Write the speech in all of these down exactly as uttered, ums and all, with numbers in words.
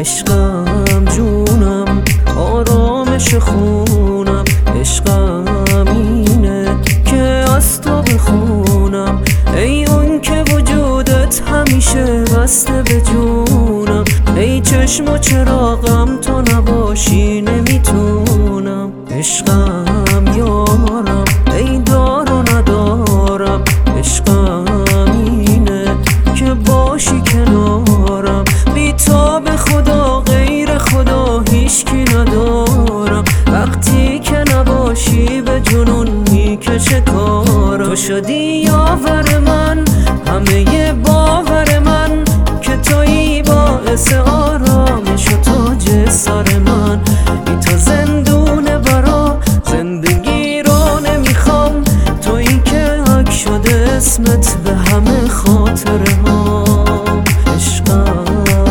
عشقم جونم آرامش خونم، عشقم اینه که از تو بخونم، ای اون که وجودت همیشه بسته به جونم، ای چشم و چراغم تو نباشی نمیتونم. عشقم یارم ای دار و ندارم، عشقم اینه که باشی کنارم، بی تو به خدا غیر خدا هیچکی ندارم، وقتی که نباشی به جنون میکشه کارم. تو شدی یاور من همه باور من، که تویی باعث آرامش و تاج سر من، بی تو زندونه برا زندگی رو نمیخوام، تویی که حک شده اسمت به همه خاطره ها. عشقم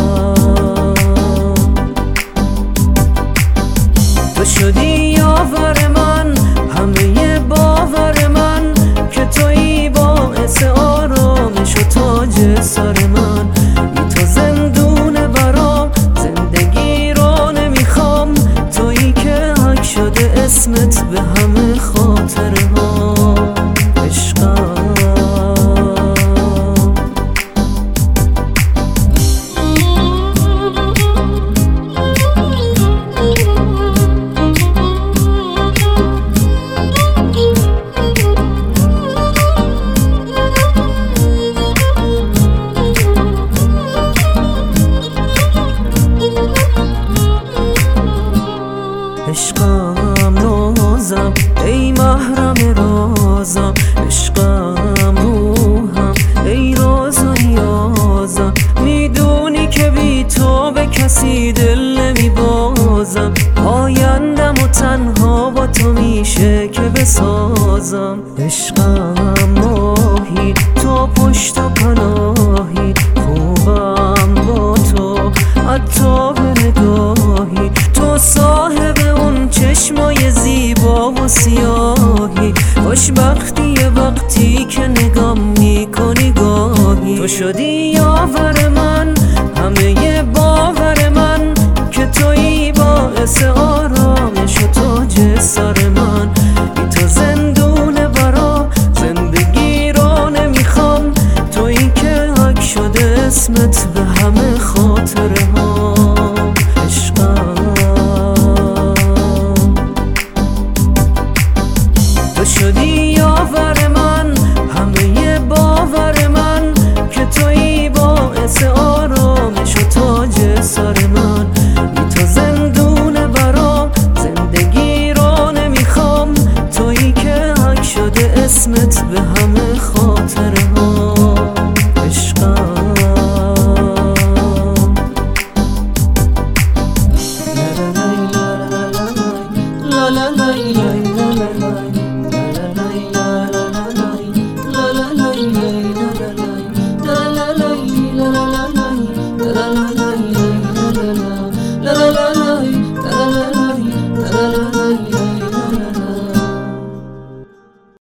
تو شدی یاور من همه باور من، که تویی باعث آرامش و تاج سر من، بی تو زندونه برام زندگی رو نمیخوام، تویی که حک شده اسمت به همه خاطره ها. عشقم عشقم نازم ای محرم رازم، عشقم روحم ای راز و نیازم، میدونی که بی تو به کسی دل نمیبازم، آیندم و تنها با تو میشه که بسازم. عشقم ماهی تو پشت و پناهی، خوبم با تو حتی به نگاهی، تو صاحب اون چشمای زیبا و سیاهی، خوشبختیه وقتی که نگام میکنی گاهی. تو شدی یاور من همه باور من، که تویی باعث آرامش و تاج سر من، بی تو زندونه برا زندگی رو نمیخوام، تویی که حک شده اسمت به همه خاطره ها. تو شدی یاور من همه باور من، که تویی باعث آرامش و تاج سر من، بی تو زندونه برام زندگی رو نمیخوام، تویی که حک شده اسمت به همه خاطره ها.